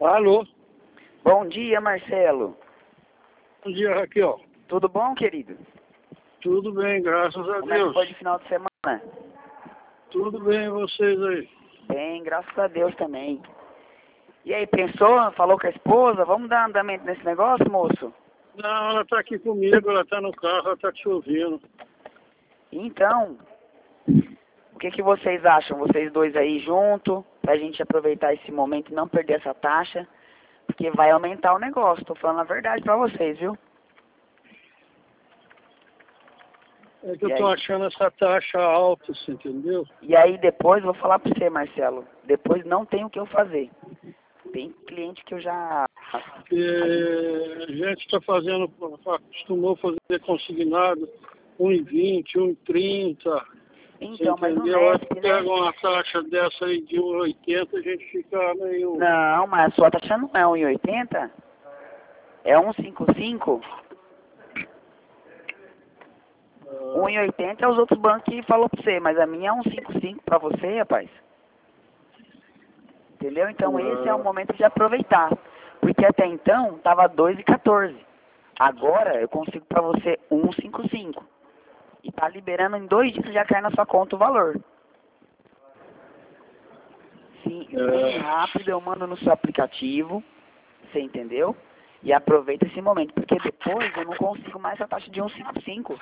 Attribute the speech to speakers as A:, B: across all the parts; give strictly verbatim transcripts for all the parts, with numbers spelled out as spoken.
A: Alô?
B: Bom dia, Marcelo.
A: Bom dia, Raquel.
B: Tudo bom, querido?
A: Tudo bem, graças a
B: Como é que
A: Deus.
B: foi de final de semana?
A: Tudo bem, e vocês aí?
B: Bem, graças a Deus também. E aí, pensou? Falou com a esposa? Vamos dar andamento nesse negócio, moço?
A: Não, ela tá aqui comigo, ela tá no carro, ela tá te ouvindo.
B: Então, o que, que vocês acham? Vocês dois aí junto, pra gente aproveitar esse momento e não perder essa taxa, porque vai aumentar o negócio. Tô falando a verdade pra vocês, viu?
A: É que
B: E
A: eu tô
B: aí?
A: achando essa taxa alta, você entendeu?
B: E aí depois, vou falar pra você, Marcelo, depois não tem o que eu fazer. Tem cliente que eu já...
A: Porque a gente tá fazendo, acostumou fazer consignado um e vinte, um e trinta.
B: Então,
A: Você
B: mas não
A: entendeu? Aí
B: desce, né?
A: pega uma taxa dessa aí de um e oitenta, a gente fica meio...
B: Não, mas a sua taxa não é um e oitenta? É um e cinquenta e cinco? um e oitenta é os outros bancos que falou pra você, mas a minha é um e cinquenta e cinco pra você, rapaz. Entendeu? Então esse é o momento de aproveitar. Porque até então tava dois e quatorze. Agora eu consigo pra você um e cinquenta e cinco. E tá liberando em dois dias já cai na sua conta o valor. Sim, bem rápido, eu mando no seu aplicativo. Você entendeu? E aproveita esse momento, porque depois eu não consigo mais essa taxa de um e cinquenta e cinco.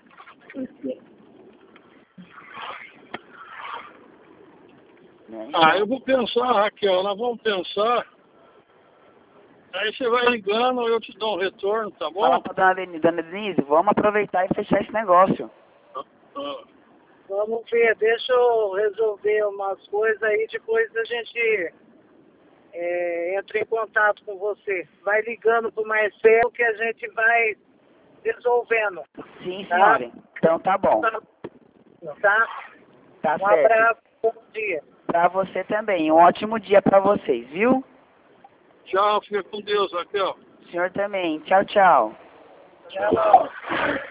B: Né?
A: Ah, eu vou pensar, Raquel, nós vamos pensar. Aí você vai ligando, eu te dou um retorno, tá bom?
B: Fala pra dona Denise, dona Denise, vamos aproveitar e fechar esse negócio.
A: Ah,
C: Vamos ver, deixa eu resolver umas coisas aí, depois a gente é, entra em contato com você. Vai ligando pro Marcelo que a gente vai resolvendo,
B: Sim,
C: tá?
B: senhora. Então tá bom.
C: Tá? Tá?
B: Tá
C: Um
B: certo.
C: abraço, bom dia.
B: Pra você também. Um ótimo dia pra vocês, viu?
A: tchau, fica com Deus, Raquel.
B: O senhor também. Tchau, tchau.
C: Tchau.